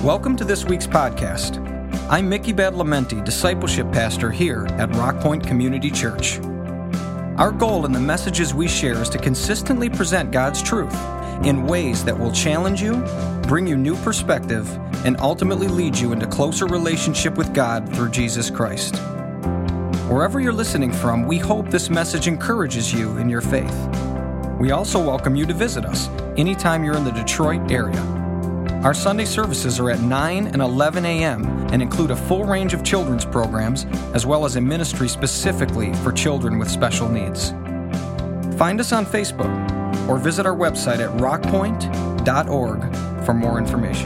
Welcome to this week's podcast. I'm Mickey Badalamenti, Discipleship Pastor here at Rock Point Community Church. Our goal in the messages we share is to consistently present God's truth in ways that will challenge you, bring you new perspective, and ultimately lead you into closer relationship with God through Jesus Christ. Wherever you're listening from, we hope this message encourages you in your faith. We also welcome you to visit us anytime you're in the Detroit area. Our Sunday services are at 9 and 11 a.m. and include a full range of children's programs, as well as a ministry specifically for children with special needs. Find us on Facebook or visit our website at rockpoint.org for more information.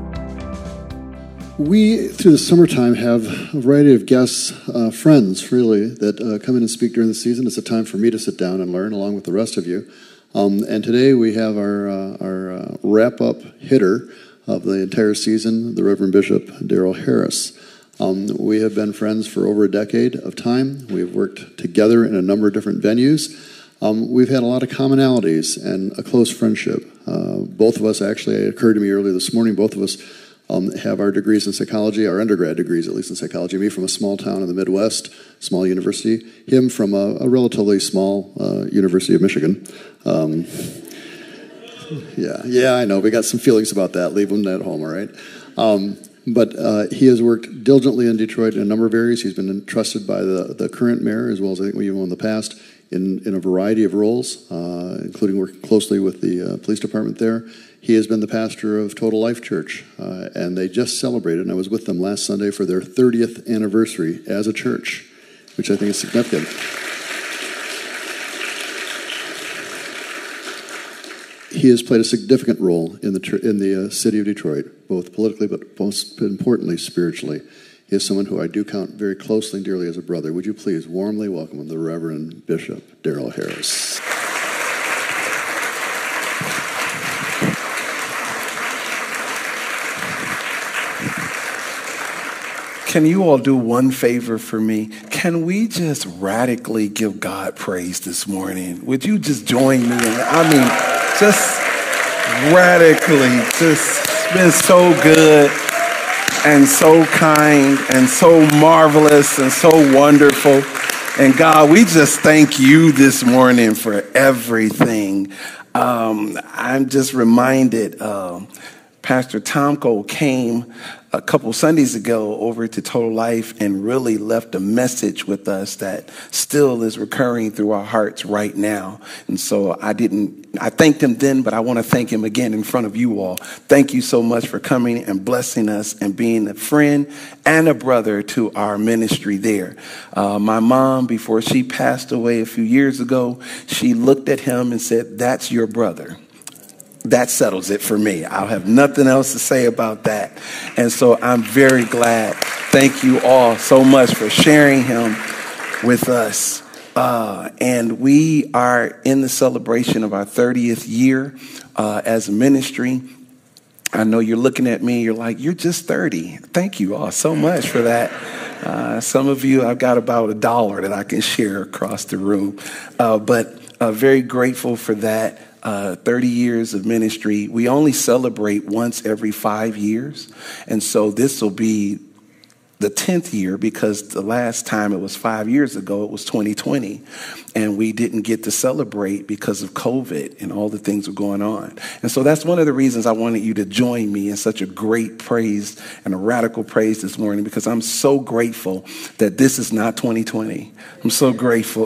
We, through the summertime, have a variety of guests, friends, really, that come in and speak during the season. It's a time for me to sit down and learn along with the rest of you. And today we have our wrap-up hitter of the entire season, the Reverend Bishop Darrell Harris. We have been friends for over a decade of time. We've worked together in a number of different venues. We've had a lot of commonalities and a close friendship. Both of us, actually, it occurred to me earlier this morning, both of us have our degrees in psychology, our undergrad degrees at least in psychology. Me from a small town in the Midwest, small university. Him from a relatively small University of Michigan. Yeah, I know. We got some feelings about that. Leave him at home, all right? But he has worked diligently in Detroit in a number of areas. He's been entrusted by the current mayor, as well as I think we even in the past, in a variety of roles, including working closely with the police department there. He has been the pastor of Total Life Church, and they just celebrated, and I was with them last Sunday for their 30th anniversary as a church, which I think is significant. He has played a significant role in the city of Detroit, both politically but most importantly spiritually. He is someone who I do count very closely and dearly as a brother. Would you please warmly welcome the Reverend Bishop Darrell Harris. Can you all do one favor for me? Can we just radically give God praise this morning? Would you just join me? Just radically. It's been so good and so kind and so marvelous and so wonderful. And God, we just thank you this morning for everything. I'm just reminded, Pastor Tomko came a couple Sundays ago over to Total Life and really left a message with us that still is recurring through our hearts right now. And so I thanked him then, but I want to thank him again in front of you all. Thank you so much for coming and blessing us and being a friend and a brother to our ministry there. My mom, before she passed away a few years ago, she looked at him and said, "That's your brother." That settles it for me. I'll have nothing else to say about that. And so I'm very glad. Thank you all so much for sharing him with us. And we are in the celebration of our 30th year as a ministry. I know you're looking at me. You're like, you're just 30. Thank you all so much for that. Some of you, I've got about $1 that I can share across the room. But very grateful for that. 30 years of ministry. We only celebrate once every 5 years. And so this will be the 10th year because the last time it was 5 years ago, it was 2020. And we didn't get to celebrate because of COVID and all the things were going on. And so that's one of the reasons I wanted you to join me in such a great praise and a radical praise this morning, because I'm so grateful that this is not 2020. I'm so grateful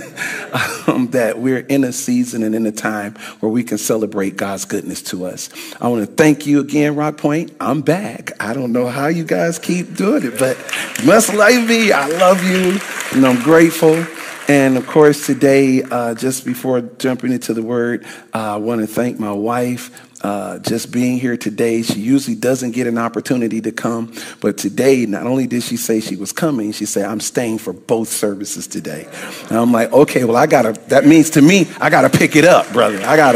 that we're in a season and in a time where we can celebrate God's goodness to us. I want to thank you again, Rock Point. I'm back. I don't know how you guys keep doing it, but you must like me. I love you, and I'm grateful. And of course, today, just before jumping into the word, I want to thank my wife. Just being here today. She usually doesn't get an opportunity to come, but today, not only did she say she was coming, she said, "I'm staying for both services today." And I'm like, okay, well, that means to me, I got to pick it up, brother. I got to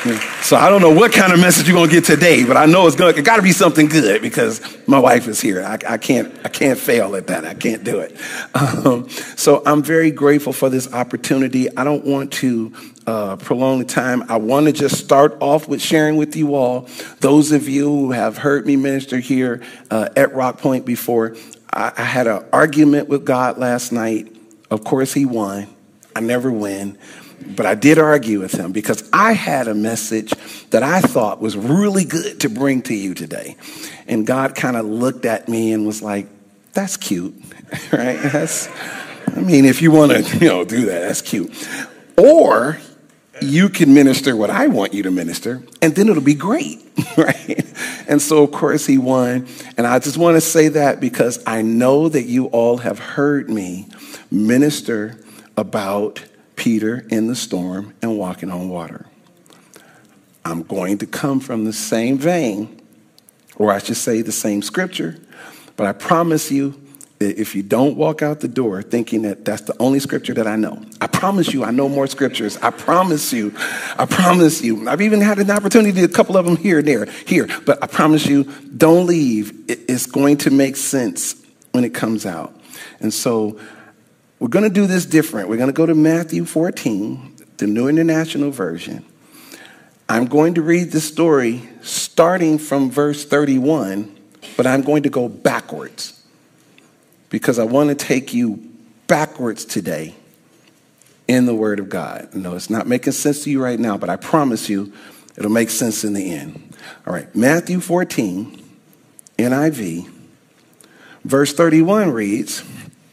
So I don't know what kind of message you're going to get today, but I know it got to be something good because my wife is here. I can't fail at that. I can't do it. So I'm very grateful for this opportunity. I don't want to prolong the time. I want to just start off with sharing with you all, those of you who have heard me minister here at Rock Point before. I had an argument with God last night. Of course, he won. I never win. But I did argue with him because I had a message that I thought was really good to bring to you today. And God kind of looked at me and was like, that's cute, right? If you want to, do that, that's cute. Or you can minister what I want you to minister, and then it'll be great, right? And so, of course, he won. And I just want to say that because I know that you all have heard me minister about Peter in the storm and walking on water. I'm going to come from the same vein, or I should say the same scripture, but I promise you that if you don't walk out the door thinking that that's the only scripture that I know, I promise you I know more scriptures. I promise you. I've even had an opportunity, a couple of them here and there, but I promise you, don't leave. It's going to make sense when it comes out. And so we're going to do this different. We're going to go to Matthew 14, the New International Version. I'm going to read the story starting from verse 31, but I'm going to go backwards because I want to take you backwards today in the Word of God. No, it's not making sense to you right now, but I promise you it'll make sense in the end. All right, Matthew 14, NIV, verse 31 reads,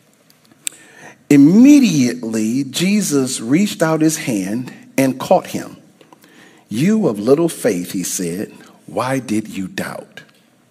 immediately, Jesus reached out his hand and caught him. You of little faith, he said, why did you doubt?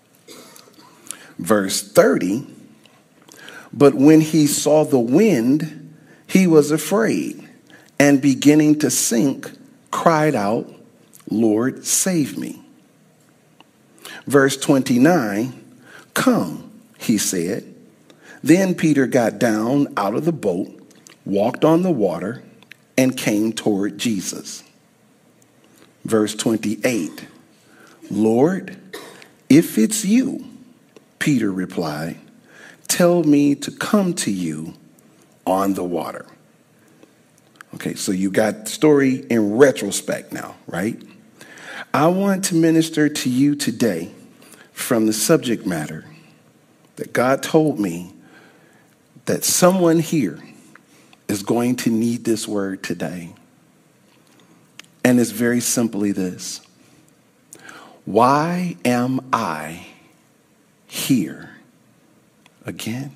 Verse 30, but when he saw the wind, he was afraid and beginning to sink, cried out, Lord, save me. Verse 29, come, he said. Then Peter got down out of the boat, walked on the water, and came toward Jesus. Verse 28, Lord, if it's you, Peter replied, tell me to come to you on the water. Okay, so you got the story in retrospect now, right? I want to minister to you today from the subject matter that God told me that someone here is going to need this word today. And it's very simply this. Why am I here again?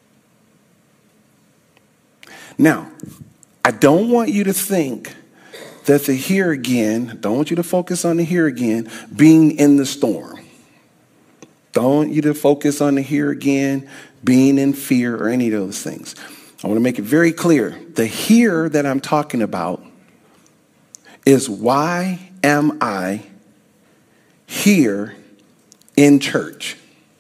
Now, I don't want you to think that the here again, don't want you to focus on the here again being in the storm. Don't want you to focus on the here again being in fear or any of those things. I want to make it very clear. The here that I'm talking about is why am I here in church?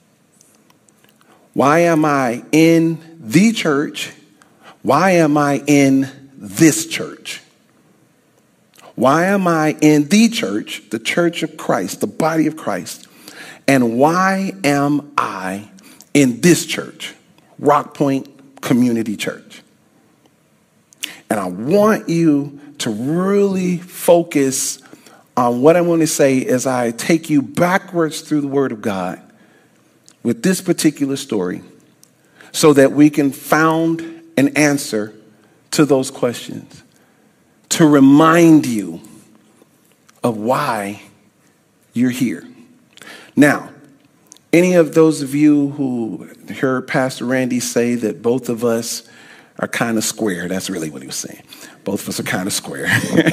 Why am I in the church? Why am I in this church? Why am I in the church of Christ, the body of Christ? And why am I in this church, Rock Point Community Church? And I want you to really focus on what I want to say as I take you backwards through the Word of God with this particular story so that we can found an answer to those questions, to remind you of why you're here. Now, any of those of you who heard Pastor Randy say that both of us are kind of square, that's really what he was saying. Both of us are kind of square.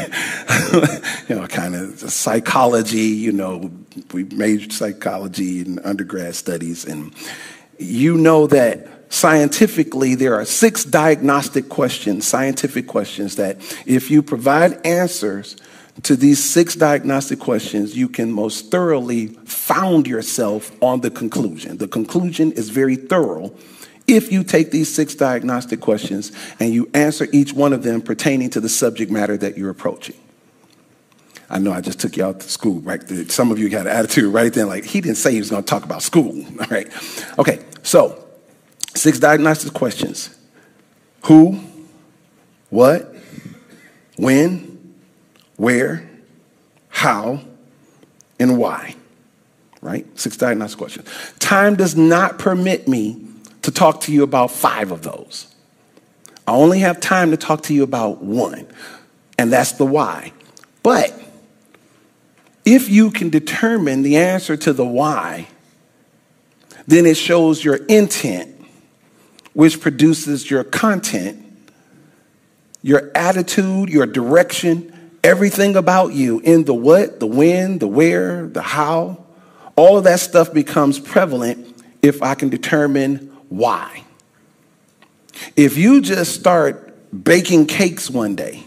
Kind of psychology, we majored psychology in undergrad studies. And you know that scientifically there are 6 diagnostic questions, scientific questions, that if you provide answers to these 6 diagnostic questions, you can most thoroughly found yourself on the conclusion. The conclusion is very thorough if you take these 6 diagnostic questions and you answer each one of them pertaining to the subject matter that you're approaching. I know I just took you out to school, right? Some of you got an attitude right then, like he didn't say he was going to talk about school, all right? Okay, so 6 diagnostic questions. Who, what, when, where, how, and why, right? 6 diagnostic questions. Time does not permit me to talk to you about 5 of those. I only have time to talk to you about 1, and that's the why. But if you can determine the answer to the why, then it shows your intent, which produces your content, your attitude, your direction, everything about you in the what, the when, the where, the how. All of that stuff becomes prevalent if I can determine why. If you just start baking cakes one day,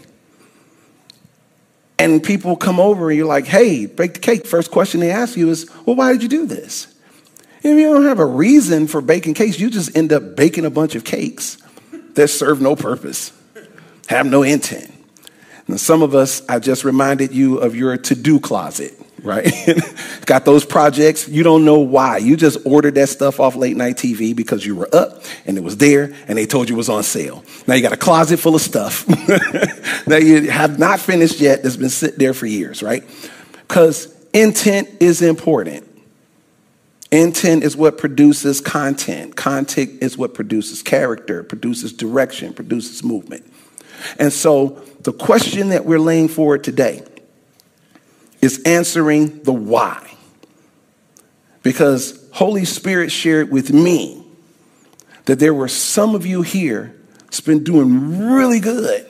and people come over and you're like, hey, bake the cake. First question they ask you is, well, why did you do this? If you don't have a reason for baking cakes, you just end up baking a bunch of cakes that serve no purpose, have no intent. Now, some of us, I just reminded you of your to-do closet, right? Got those projects. You don't know why. You just ordered that stuff off late night TV because you were up and it was there and they told you it was on sale. Now you got a closet full of stuff that you have not finished yet that's been sitting there for years, right? Because intent is important. Intent is what produces content. Content is what produces character, produces direction, produces movement. And so the question that we're laying forward today is answering the why. Because Holy Spirit shared with me that there were some of you here that's been doing really good,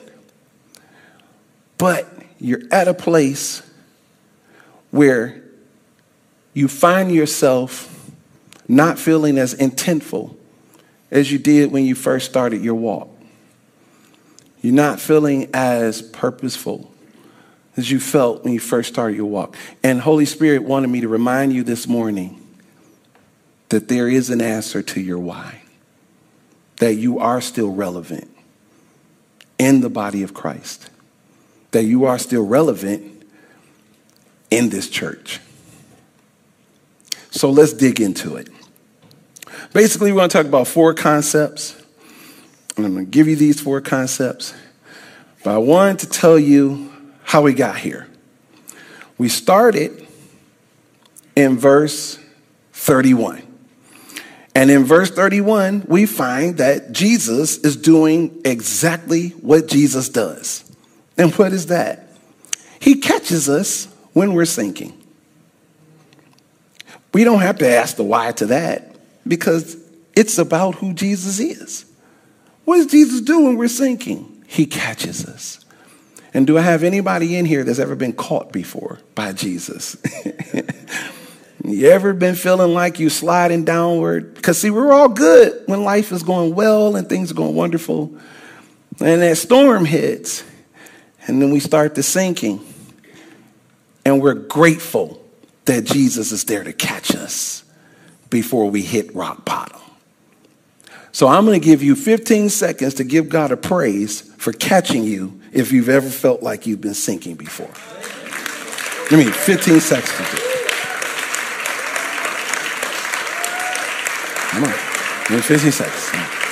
but you're at a place where you find yourself not feeling as intentful as you did when you first started your walk. You're not feeling as purposeful as you felt when you first started your walk. And Holy Spirit wanted me to remind you this morning that there is an answer to your why, that you are still relevant in the body of Christ, that you are still relevant in this church. So let's dig into it. Basically, we're going to talk about 4 concepts. And I'm going to give you these 4 concepts. But I wanted to tell you how we got here. We started in verse 31. And in verse 31, we find that Jesus is doing exactly what Jesus does. And what is that? He catches us when we're sinking. We don't have to ask the why to that because it's about who Jesus is. What does Jesus do when we're sinking? He catches us. And do I have anybody in here that's ever been caught before by Jesus? You ever been feeling like you sliding downward? Because see, we're all good when life is going well and things are going wonderful. And that storm hits, and then we start the sinking. And we're grateful that Jesus is there to catch us before we hit rock bottom. So I'm going to give you 15 seconds to give God a praise for catching you if you've ever felt like you've been sinking before. 15 seconds to do it. Come on. 15 seconds.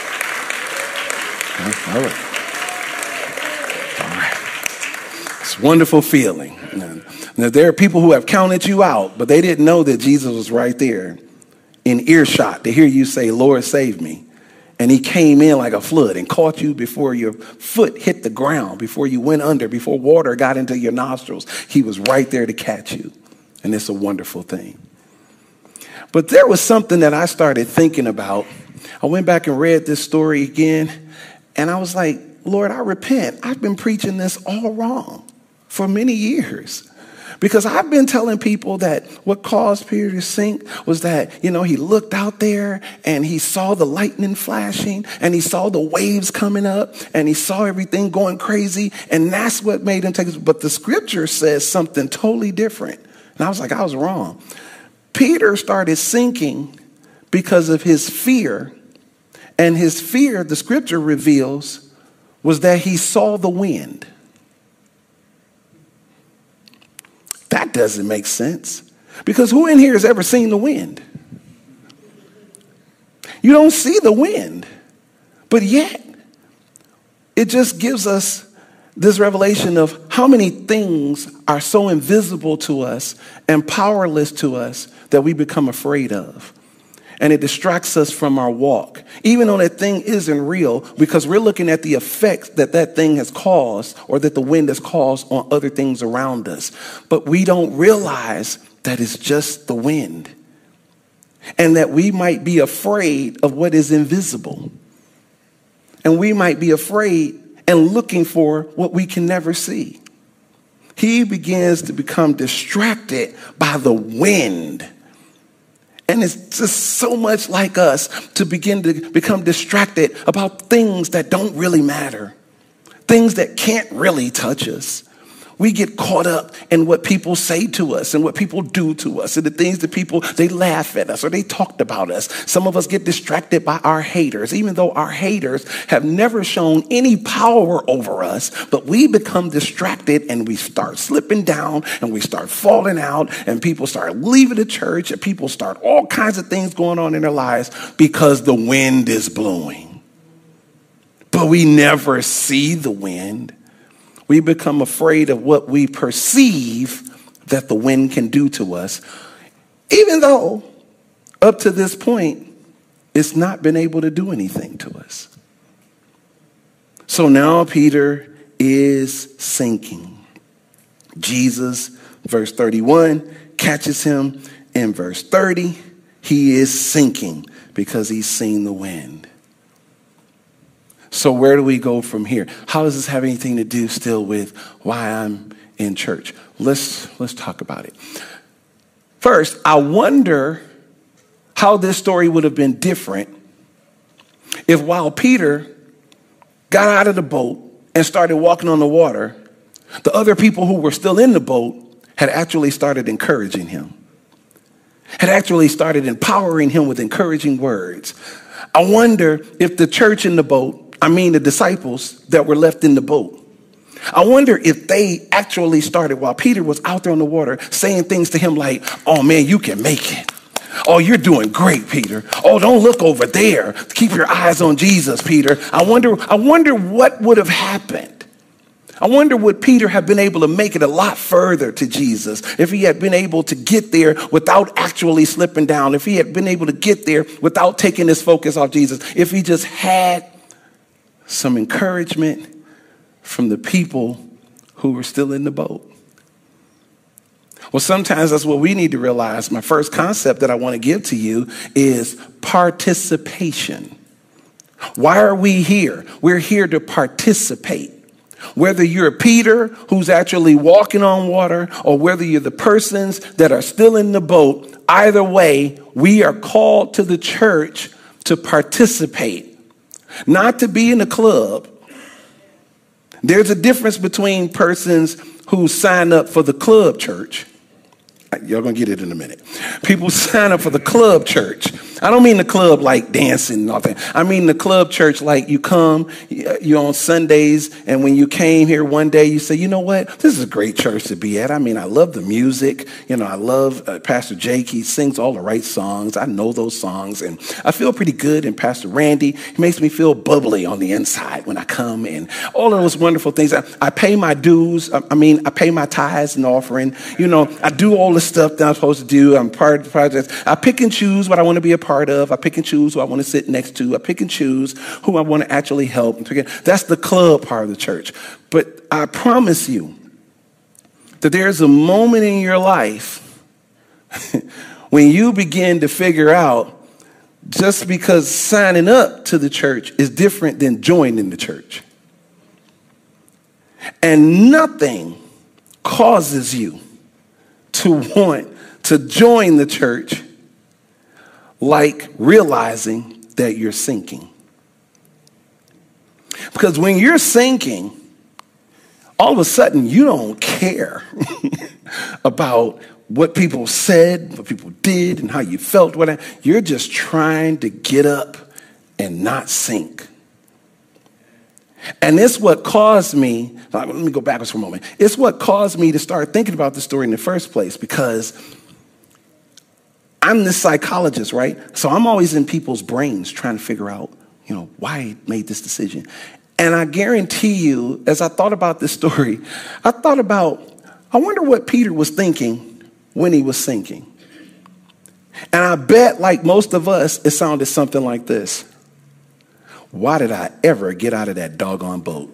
All right. All right. It's a wonderful feeling. Now, there are people who have counted you out, but they didn't know that Jesus was right there in earshot to hear you say, Lord, save me. And he came in like a flood and caught you before your foot hit the ground, before you went under, before water got into your nostrils. He was right there to catch you. And it's a wonderful thing. But there was something that I started thinking about. I went back and read this story again, and I was like, Lord, I repent. I've been preaching this all wrong for many years. Because I've been telling people that what caused Peter to sink was that, he looked out there and he saw the lightning flashing and he saw the waves coming up and he saw everything going crazy. And that's what made him take it. But the scripture says something totally different. And I was like, I was wrong. Peter started sinking because of his fear. And his fear, the scripture reveals, was that he saw the wind. that doesn't make sense. Because who in here has ever seen the wind? You don't see the wind, but yet it just gives us this revelation of how many things are so invisible to us and powerless to us that we become afraid of. And it distracts us from our walk, even though that thing isn't real, because we're looking at the effects that that thing has caused or that the wind has caused on other things around us. But we don't realize that it's just the wind, and that we might be afraid of what is invisible. And we might be afraid and looking for what we can never see. He begins to become distracted by the wind. And it's just so much like us to begin to become distracted about things that don't really matter, things that can't really touch us. We get caught up in what people say to us and what people do to us and the things that people, they laugh at us or they talked about us. Some of us get distracted by our haters, even though our haters have never shown any power over us, but we become distracted and we start slipping down and we start falling out and people start leaving the church and people start all kinds of things going on in their lives because the wind is blowing. But we never see the wind. We become afraid of what we perceive that the wind can do to us, even though up to this point, it's not been able to do anything to us. So now Peter is sinking. Jesus, verse 31, catches him. In verse 30, he is sinking because he's seen the wind. So where do we go from here? How does this have anything to do still with why I'm in church? Let's talk about it. First, I wonder how this story would have been different if while Peter got out of the boat and started walking on the water, the other people who were still in the boat had actually started encouraging him, had actually started empowering him with encouraging words. I wonder if the church in the boat, the disciples that were left in the boat, I wonder if they actually started while Peter was out there on the water saying things to him like, oh man, you can make it. Oh, you're doing great, Peter. Oh, don't look over there. Keep your eyes on Jesus, Peter. I wonder what would have happened. I wonder would Peter have been able to make it a lot further to Jesus if he had been able to get there without actually slipping down, if he had been able to get there without taking his focus off Jesus, if he just had some encouragement from the people who were still in the boat. Well, sometimes that's what we need to realize. My first concept that I want to give to you is participation. Why are we here? We're here to participate. Whether you're Peter, who's actually walking on water, or whether you're the persons that are still in the boat, either way, we are called to the church to participate. Not to be in a club. There's a difference between persons who sign up for the club church. Y'all gonna get it in a minute. People sign up for the club church. I don't mean the club like dancing and all that. I mean the club church like you come, you're on Sundays, and when you came here one day, you say, you know what? This is a great church to be at. I love the music. I love Pastor Jake. He sings all the right songs. I know those songs, and I feel pretty good. And Pastor Randy, he makes me feel bubbly on the inside when I come, and all of those wonderful things. I pay my dues. I pay my tithes and offering. I do all the stuff that I'm supposed to do. I'm part of the project. I pick and choose what I want to be a part of. I pick and choose who I want to sit next to. I pick and choose who I want to actually help. That's the club part of the church. But I promise you that there's a moment in your life when you begin to figure out just because signing up to the church is different than joining the church. And nothing causes you to want to join the church like realizing that you're sinking. Because when you're sinking, all of a sudden you don't care about what people said, what people did, and how you felt. You're just trying to get up and not sink. And it's what caused me, let me go backwards for a moment. It's what caused me to start thinking about the story in the first place, because I'm this psychologist, right? So I'm always in people's brains trying to figure out, why he made this decision. And I guarantee you, as I thought about this story, I wonder what Peter was thinking when he was sinking. And I bet, like most of us, it sounded something like this. Why did I ever get out of that doggone boat?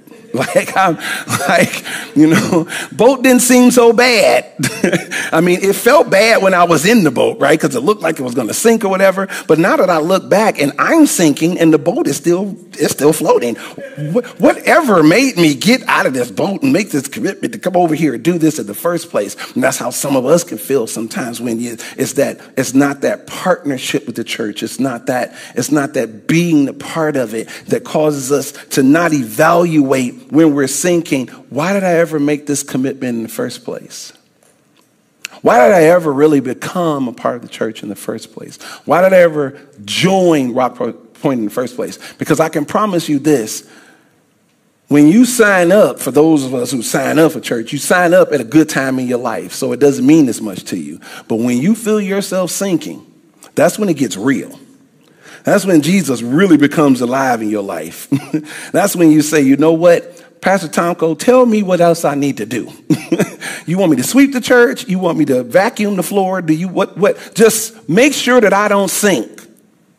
Boat didn't seem so bad. I mean, it felt bad when I was in the boat, right? Because it looked like it was going to sink or whatever. But now that I look back and I'm sinking and the boat is still floating, whatever made me get out of this boat and make this commitment to come over here and do this in the first place? And that's how some of us can feel sometimes when it's not that partnership with the church. It's not that being a part of it that causes us to not evaluate when we're sinking, why did I ever make this commitment in the first place? Why did I ever really become a part of the church in the first place? Why did I ever join Rock Point in the first place? Because I can promise you this. When you sign up, for those of us who sign up for church, you sign up at a good time in your life, so it doesn't mean as much to you. But when you feel yourself sinking, that's when it gets real. That's when Jesus really becomes alive in your life. That's when you say, you know what, Pastor Tomko, tell me what else I need to do. You want me to sweep the church? You want me to vacuum the floor? What? Just make sure that I don't sink.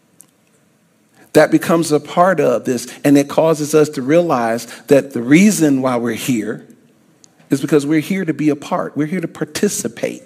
That becomes a part of this, and it causes us to realize that the reason why we're here is because we're here to be a part. We're here to participate.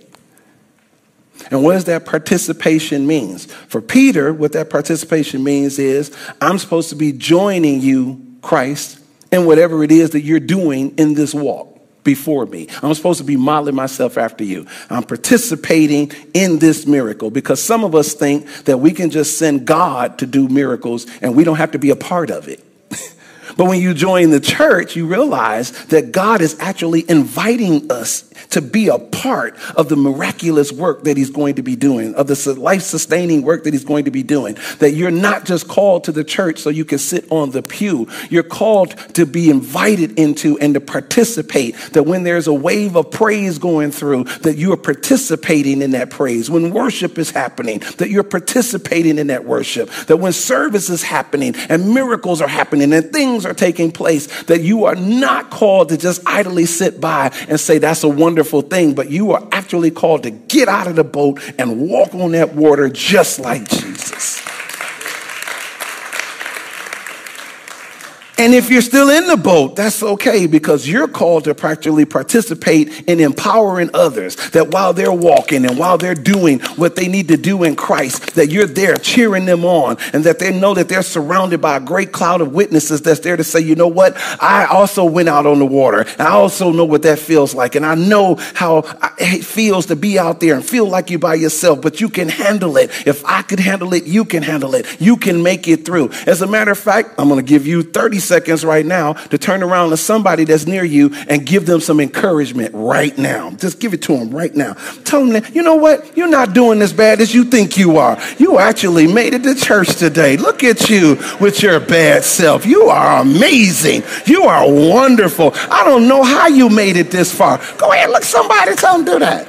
And what does that participation means? For Peter, what that participation means is I'm supposed to be joining you, Christ, in whatever it is that you're doing in this walk before me. I'm supposed to be modeling myself after you. I'm participating in this miracle, because some of us think that we can just send God to do miracles and we don't have to be a part of it. But when you join the church, you realize that God is actually inviting us to be a part of the miraculous work that he's going to be doing, of the life-sustaining work that he's going to be doing. That you're not just called to the church so you can sit on the pew. You're called to be invited into and to participate. That when there's a wave of praise going through, that you are participating in that praise. When worship is happening, that you're participating in that worship. That when service is happening and miracles are happening and things are taking place, that you are not called to just idly sit by and say that's a wonderful thing, but you are actually called to get out of the boat and walk on that water just like Jesus. And if you're still in the boat, that's okay, because you're called to practically participate in empowering others, that while they're walking and while they're doing what they need to do in Christ, that you're there cheering them on, and that they know that they're surrounded by a great cloud of witnesses that's there to say, you know what, I also went out on the water, and I also know what that feels like, and I know how it feels to be out there and feel like you're by yourself, but you can handle it. If I could handle it, you can handle it. You can make it through. As a matter of fact, I'm going to give you 30 seconds right now to turn around to somebody that's near you and give them some encouragement right now. Just give it to them right now. Tell them that, you know what? You're not doing as bad as you think you are. You actually made it to church today. Look at you with your bad self. You are amazing. You are wonderful. I don't know how you made it this far. Go ahead, look somebody, tell them to do that.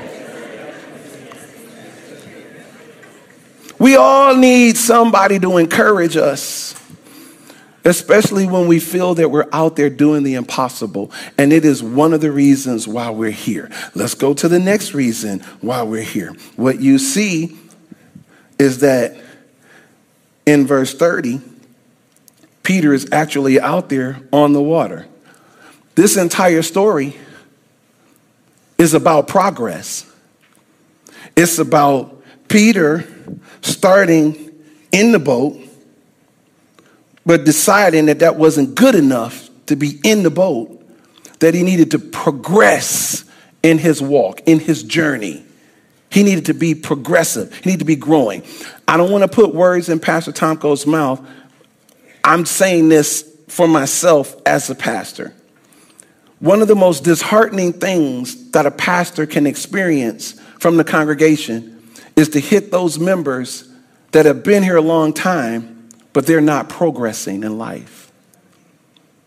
We all need somebody to encourage us, especially when we feel that we're out there doing the impossible. And it is one of the reasons why we're here. Let's go to the next reason why we're here. What you see is that in verse 30, Peter is actually out there on the water. This entire story is about progress. It's about Peter starting in the boat, but deciding that that wasn't good enough to be in the boat, that he needed to progress in his walk, in his journey. He needed to be progressive. He needed to be growing. I don't want to put words in Pastor Tomko's mouth. I'm saying this for myself as a pastor. One of the most disheartening things that a pastor can experience from the congregation is to hit those members that have been here a long time, but they're not progressing in life.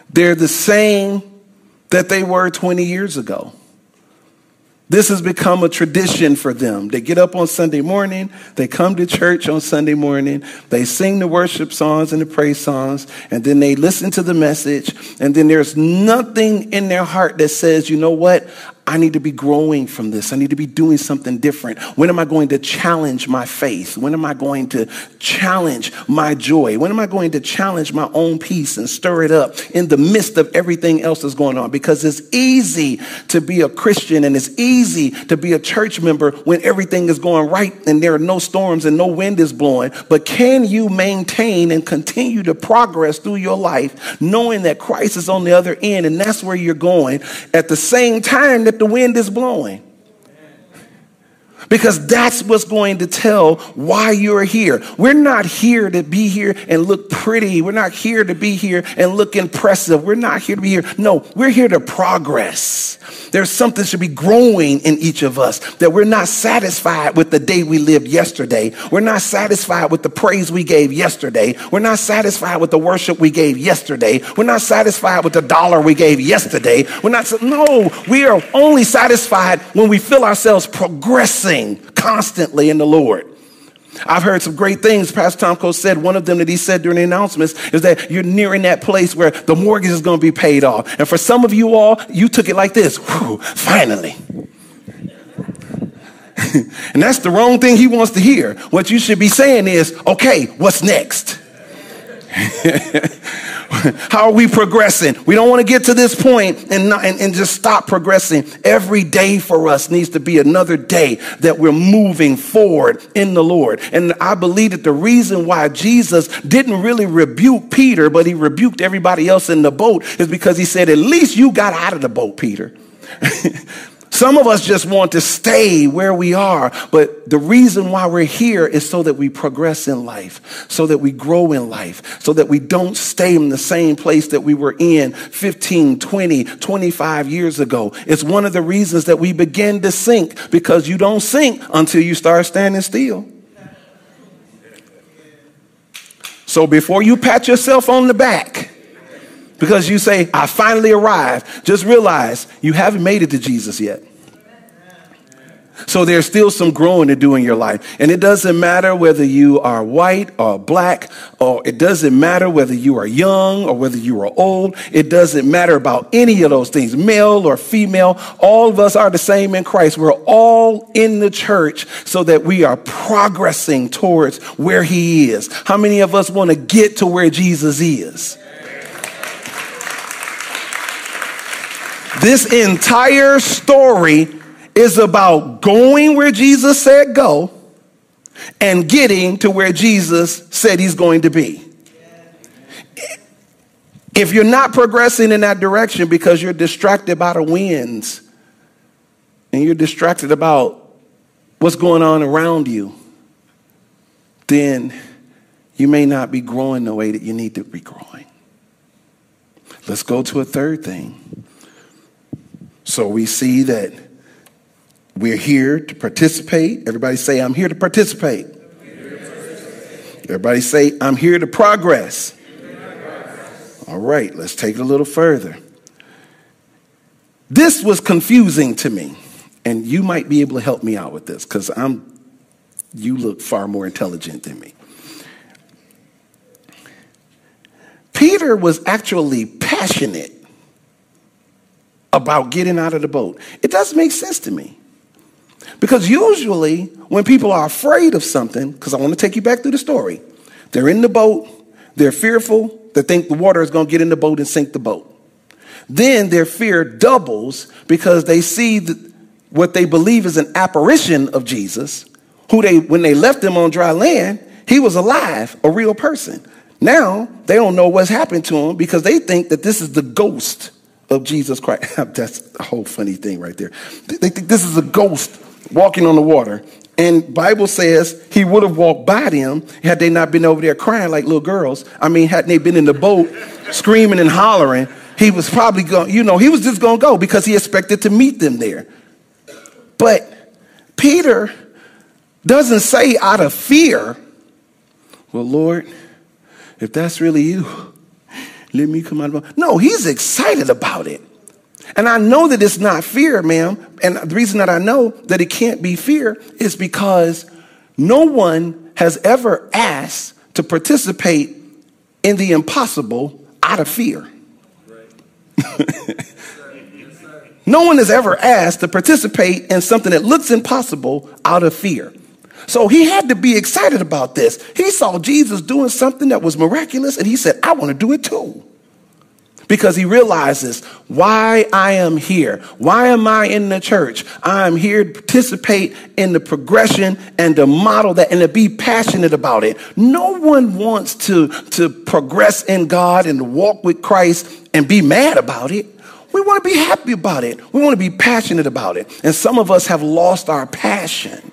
They're the same that they were 20 years ago. This has become a tradition for them. They get up on Sunday morning, they come to church on Sunday morning, they sing the worship songs and the praise songs, and then they listen to the message, and then there's nothing in their heart that says, you know what? I need to be growing from this. I need to be doing something different. When am I going to challenge my faith? When am I going to challenge my joy? When am I going to challenge my own peace and stir it up in the midst of everything else that's going on? Because it's easy to be a Christian and it's easy to be a church member when everything is going right and there are no storms and no wind is blowing. But can you maintain and continue to progress through your life knowing that Christ is on the other end and that's where you're going at the same time that the wind is blowing? Because that's what's going to tell why you're here. We're not here to be here and look pretty. We're not here to be here and look impressive. We're not here to be here. No, we're here to progress. There's something should be growing in each of us, that we're not satisfied with the day we lived yesterday. We're not satisfied with the praise we gave yesterday. We're not satisfied with the worship we gave yesterday. We're not satisfied with the dollar we gave yesterday. No, we are only satisfied when we feel ourselves progressing constantly in the Lord. I've heard some great things. Pastor Tomko said, one of them that he said during the announcements is that you're nearing that place where the mortgage is going to be paid off. And for some of you all, you took it like this. Whew, finally. And that's the wrong thing he wants to hear. What you should be saying is, okay, what's next? How are we progressing? We don't want to get to this point and just stop progressing. Every day for us needs to be another day that we're moving forward in the Lord. And I believe that the reason why Jesus didn't really rebuke Peter, but he rebuked everybody else in the boat is because he said, at least you got out of the boat, Peter. Some of us just want to stay where we are, but the reason why we're here is so that we progress in life, so that we grow in life, so that we don't stay in the same place that we were in 15, 20, 25 years ago. It's one of the reasons that we begin to sink, because you don't sink until you start standing still. So before you pat yourself on the back, because you say, I finally arrived, just realize you haven't made it to Jesus yet. So there's still some growing to do in your life. And it doesn't matter whether you are white or black, or it doesn't matter whether you are young or whether you are old. It doesn't matter about any of those things, male or female. All of us are the same in Christ. We're all in the church so that we are progressing towards where he is. How many of us want to get to where Jesus is? This entire story is about going where Jesus said go and getting to where Jesus said he's going to be. If you're not progressing in that direction because you're distracted by the winds and you're distracted about what's going on around you, then you may not be growing the way that you need to be growing. Let's go to a third thing. So we see that we're here to participate. Everybody say, I'm here to participate. Everybody say, I'm here to progress. All right, let's take it a little further. This was confusing to me, and you might be able to help me out with this because you look far more intelligent than me. Peter was actually passionate about getting out of the boat. It doesn't make sense to me. Because usually when people are afraid of something, because I want to take you back through the story, they're in the boat, they're fearful, they think the water is going to get in the boat and sink the boat. Then their fear doubles because they see what they believe is an apparition of Jesus, when they left him on dry land, he was alive, a real person. Now they don't know what's happened to him because they think that this is the ghost of Jesus Christ. That's a whole funny thing right there. They think this is a ghost walking on the water. And Bible says he would have walked by them had they not been over there crying like little girls. I mean, hadn't they been in the boat screaming and hollering, he was probably going, he was just going to go because he expected to meet them there. But Peter doesn't say out of fear, well, Lord, if that's really you, let me come out of the boat. No, he's excited about it. And I know that it's not fear, ma'am. And the reason that I know that it can't be fear is because no one has ever asked to participate in the impossible out of fear. No one has ever asked to participate in something that looks impossible out of fear. So he had to be excited about this. He saw Jesus doing something that was miraculous, and he said, I want to do it too. Because he realizes why I am here. Why am I in the church? I am here to participate in the progression and to model that and to be passionate about it. No one wants to progress in God and to walk with Christ and be mad about it. We want to be happy about it. We want to be passionate about it. And some of us have lost our passion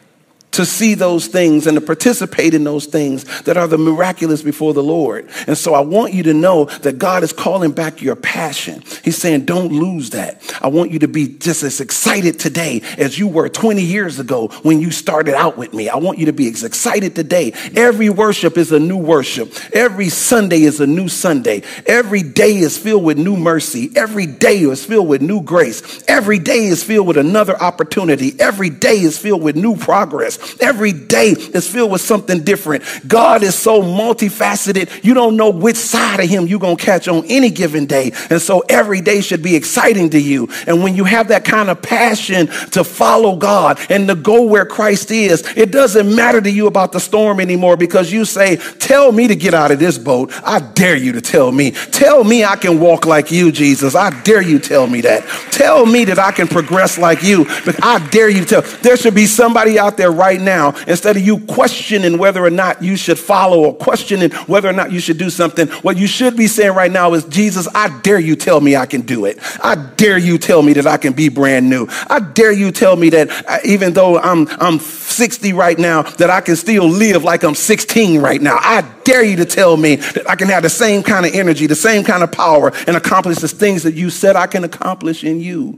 to see those things and to participate in those things that are the miraculous before the Lord. And so I want you to know that God is calling back your passion. He's saying, don't lose that. I want you to be just as excited today as you were 20 years ago when you started out with me. I want you to be as excited today. Every worship is a new worship. Every Sunday is a new Sunday. Every day is filled with new mercy. Every day is filled with new grace. Every day is filled with another opportunity. Every day is filled with new progress. Every day is filled with something different. God is so multifaceted. You don't know which side of him you're going to catch on any given day. And so every day should be exciting to you. And when you have that kind of passion to follow God and to go where Christ is, it doesn't matter to you about the storm anymore, because you say, tell me to get out of this boat. I dare you to tell me. Tell me I can walk like you, Jesus. I dare you tell me that. Tell me that I can progress like you. But I dare you to tell. There should be somebody out there right now, instead of you questioning whether or not you should follow or questioning whether or not you should do something, what you should be saying right now is, Jesus, I dare you tell me I can do it. I dare you tell me that I can be brand new. I dare you tell me that even though I'm 60 right now, that I can still live like I'm 16 right now. I dare you to tell me that I can have the same kind of energy, the same kind of power, and accomplish the things that you said I can accomplish in you.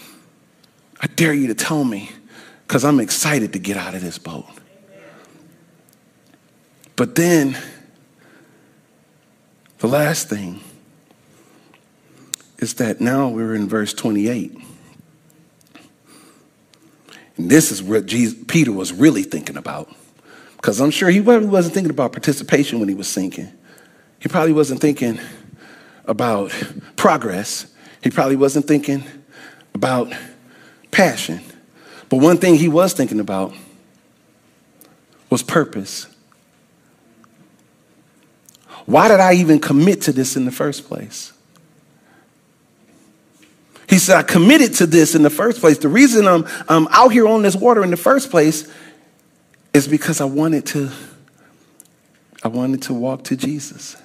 I dare you to tell me, because I'm excited to get out of this boat. But then, the last thing is that now we're in verse 28. And this is what Peter was really thinking about. Because I'm sure he wasn't thinking about participation when he was sinking. He probably wasn't thinking about progress. He probably wasn't thinking about passion. But one thing he was thinking about was purpose. Why did I even commit to this in the first place? He said, I committed to this in the first place. The reason I'm out here on this water in the first place is because I wanted to walk to Jesus.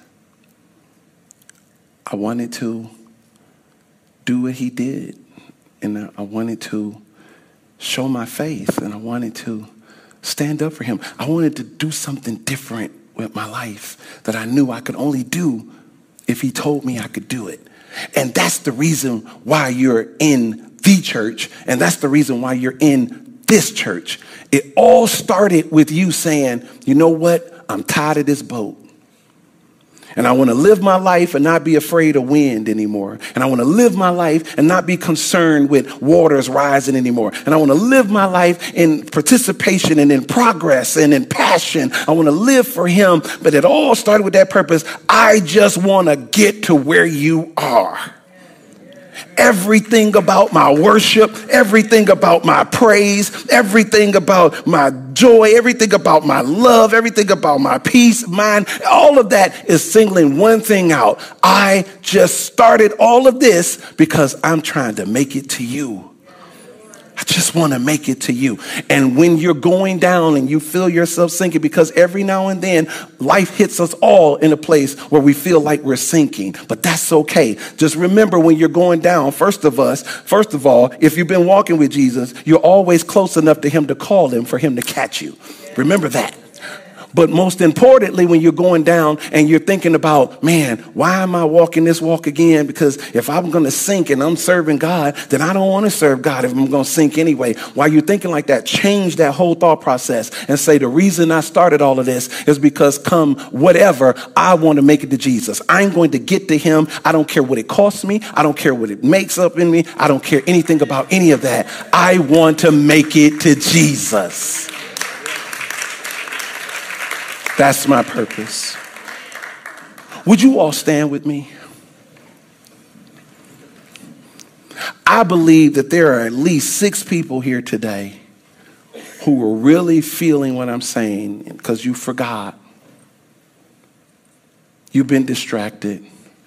I wanted to do what he did. And I wanted to show my faith, and I wanted to stand up for him. I wanted to do something different with my life that I knew I could only do if he told me I could do it. And that's the reason why you're in the church, and that's the reason why you're in this church. It all started with you saying, you know what? I'm tired of this boat. And I want to live my life and not be afraid of wind anymore. And I want to live my life and not be concerned with waters rising anymore. And I want to live my life in participation and in progress and in passion. I want to live for him. But it all started with that purpose. I just want to get to where you are. Everything about my worship, everything about my praise, everything about my joy, everything about my love, everything about my peace, mind, all of that is singling one thing out. I just started all of this because I'm trying to make it to you. I just want to make it to you. And when you're going down and you feel yourself sinking, because every now and then life hits us all in a place where we feel like we're sinking, but that's okay. Just remember, when you're going down, first of all, if you've been walking with Jesus, you're always close enough to him to call him for him to catch you. Remember that. But most importantly, when you're going down and you're thinking about, man, why am I walking this walk again? Because if I'm going to sink and I'm serving God, then I don't want to serve God if I'm going to sink anyway. While you're thinking like that, change that whole thought process and say, the reason I started all of this is because come whatever, I want to make it to Jesus. I'm going to get to him. I don't care what it costs me. I don't care what it makes up in me. I don't care anything about any of that. I want to make it to Jesus. That's my purpose. Would you all stand with me? I believe that there are at least 6 people here today who are really feeling what I'm saying because you forgot. You've been distracted.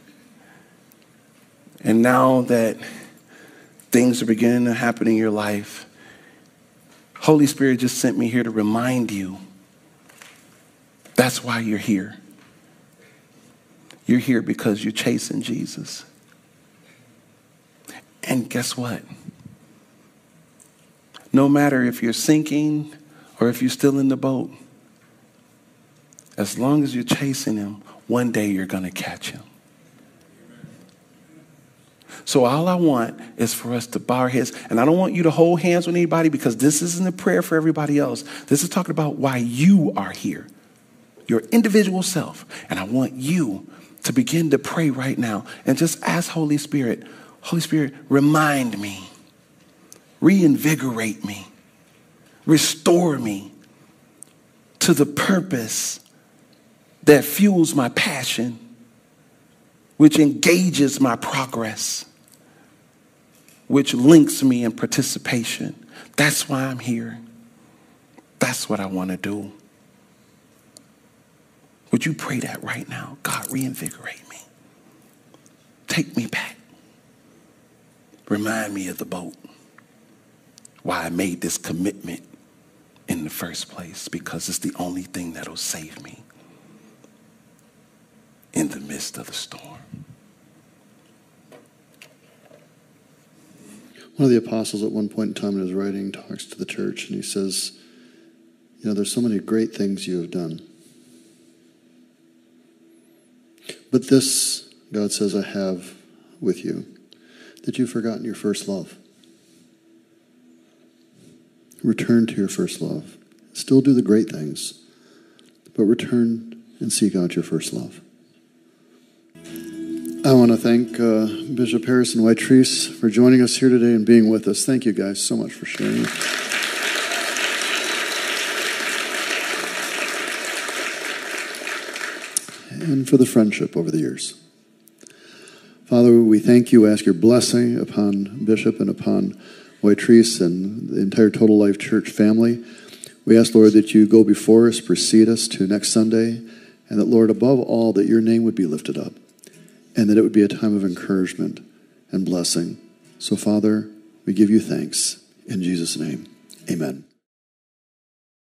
And now that things are beginning to happen in your life, Holy Spirit just sent me here to remind you. That's why you're here. You're here because you're chasing Jesus. And guess what? No matter if you're sinking or if you're still in the boat, as long as you're chasing him, one day you're going to catch him. So all I want is for us to bow our heads. And I don't want you to hold hands with anybody because this isn't a prayer for everybody else. This is talking about why you are here. Your individual self. And I want you to begin to pray right now and just ask Holy Spirit, remind me, reinvigorate me, restore me to the purpose that fuels my passion, which engages my progress, which links me in participation. That's why I'm here. That's what I want to do. Would you pray that right now? God, reinvigorate me. Take me back. Remind me of the boat. Why I made this commitment in the first place. Because it's the only thing that'll save me in the midst of the storm. One of the apostles at one point in time in his writing talks to the church and he says, there's so many great things you have done. But this, God says, I have with you, that you've forgotten your first love. Return to your first love. Still do the great things, but return and seek out your first love. I want to thank Bishop Harrison White-Treese for joining us here today and being with us. Thank you guys so much for sharing. And for the friendship over the years. Father, we thank you, ask your blessing upon Bishop and upon White-Treese and the entire Total Life Church family. We ask, Lord, that you go before us, precede us to next Sunday, and that, Lord, above all, that your name would be lifted up, and that it would be a time of encouragement and blessing. So, Father, we give you thanks. In Jesus' name, amen.